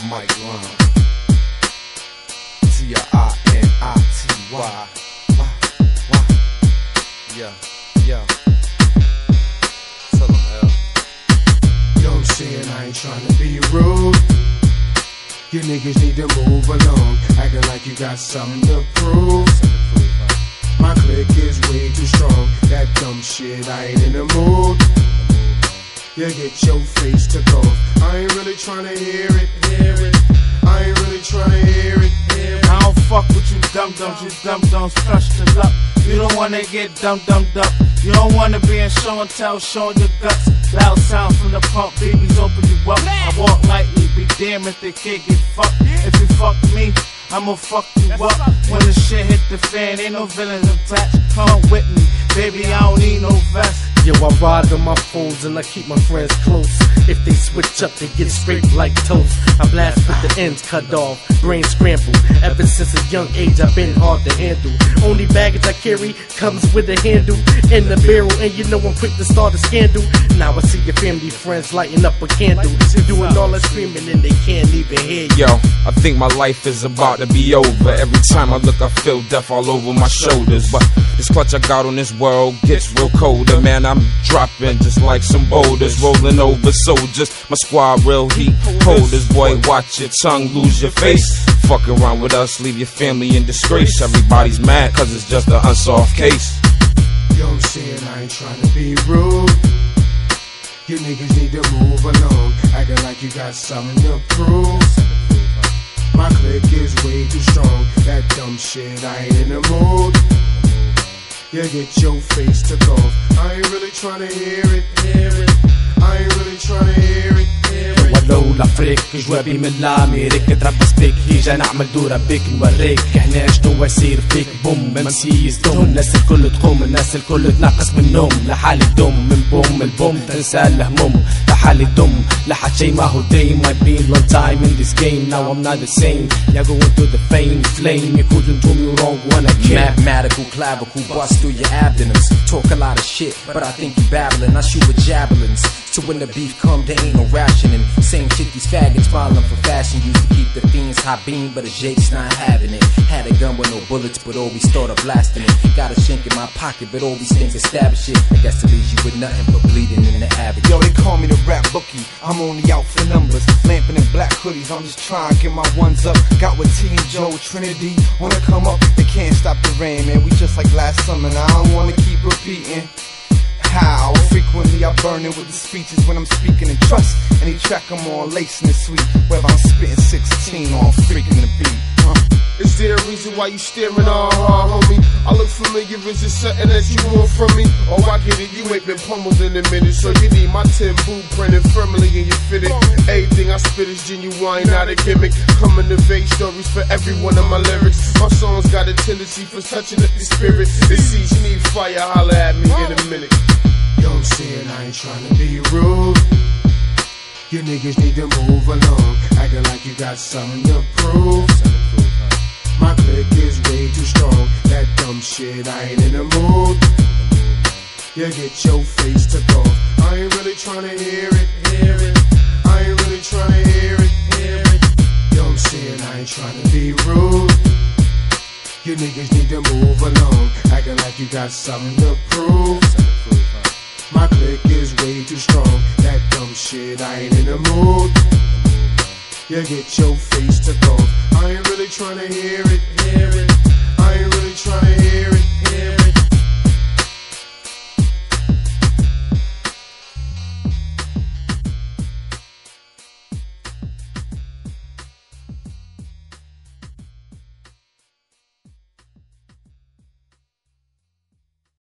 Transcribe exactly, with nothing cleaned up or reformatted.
Mike Lyon. T I N I T Y. Why? Why? Yeah, yeah. Tell them L. You know what I'm saying? I ain't trying to be rude. You niggas need to move along, acting like you got something to prove. My clique is way too strong. That dumb shit, I ain't in the mood. You get your face took off. I ain't really tryna hear it, hear it. I ain't really tryna hear it, hear it. I don't fuck with you dum dums, you dum dums fresh to luck. You don't wanna get dum dummed up. You don't wanna be in show and tell, showing your guts. Loud sound from the pump, babies open you up. I walk lightly, be damn if they can't get fucked. If you fuck me, I'ma fuck you up. When the shit hit the fan, ain't no villains attached. Come with me, baby, I don't need no vest. Yo, I ride on my foes and I keep my friends close. If they switch up, they get straight like toast. I blast with the ends cut off, brain scrambled. Ever since a young age, I've been hard to handle. Only baggage I carry comes with a handle and the barrel, and you know I'm quick to start a scandal. Now I see your family friends lighting up a candle, doing all that screaming and they can't even hear you. Yo, I think my life is about to be over. Every time I look, I feel death all over my shoulders. But this clutch I got on this world gets real colder. Man, I'm dropping just like some boulders, rolling over soldiers. My squad real heat holders. Boy, watch your tongue, lose your face. Fuck around with us, leave your family in disgrace. Everybody's mad cause it's just an unsolved case. You know what I'm saying? I ain't trying to be rude. You niggas need to move along, acting like you got something to prove. My clique is way too strong. That dumb shit, I ain't in the mood. You get your face took off. I ain't really trying to hear it, hear it. I ain't really trying to hear it, hear it. ولو الافريق جوابي من الامريك تربص بيك هيجا نعمل دورة بيك نوريك احنا شنو يصير فيك بوم امسي يصدم الناس الكل تقوم الناس الكل تنقص من النوم لحالي الدم من بوم البوم تنسى الهموم لحالي الدم لحد شي ما هو دايم. I've been long time in this game, now I'm not the same. Y'all going through the fame flame, you couldn't do me wrong when I came. Mathematical clavicle bust through your abdominals. Talk a lot of shit, but I think you babbling. I shoot with javelins, so when the beef come, there ain't no rationing. Same shit these faggots filing for fashion. Used to keep the fiends hot beam, but a Jake's not having it. Had a gun with no bullets, but always started blasting it. Got a shank in my pocket, but all these things are stabbing shit. I guess it leaves you with nothing but bleeding in the average. Yo, they call me the rap bookie, I'm only out for numbers. Lamping in black hoodies, I'm just trying to get my ones up. Got with T and Joe, Trinity, wanna come up. They can't stop the rain, man, we just like last summer. Now I don't wanna keep repeating how frequently I burn it with the speeches when I'm speaking in trust. Any track I'm on, lacing it sweet, whether I'm spitting sixteen or I'm freaking the beat. Huh? Is there a reason why you staring all hard, homie? I look familiar, is it something that you want from me? Oh, I get it, you ain't been pummeled in a minute, so you need my tin boot printed firmly in your fitted. Everything I spit is genuine, not a gimmick. Coming to vague stories for every one of my lyrics. My songs got a tendency for touching up the spirit. It sees you need fire, holler at me in a minute. You know what I'm saying? I ain't trying to be rude. You niggas need to move along, acting like you got something to prove. My clique is way too strong. That dumb shit, I ain't in the mood. You get your face took off. I ain't really trying to hear it, hear it. I ain't really trying to hear it, hear it. You know what I'm saying? I ain't trying to be rude. You niggas need to move along, acting like you got something to prove. My clique is way too strong. That dumb shit, I ain't in the mood. You get your face took off. I ain't really trying to hear it, hear it. I ain't really trying to hear it.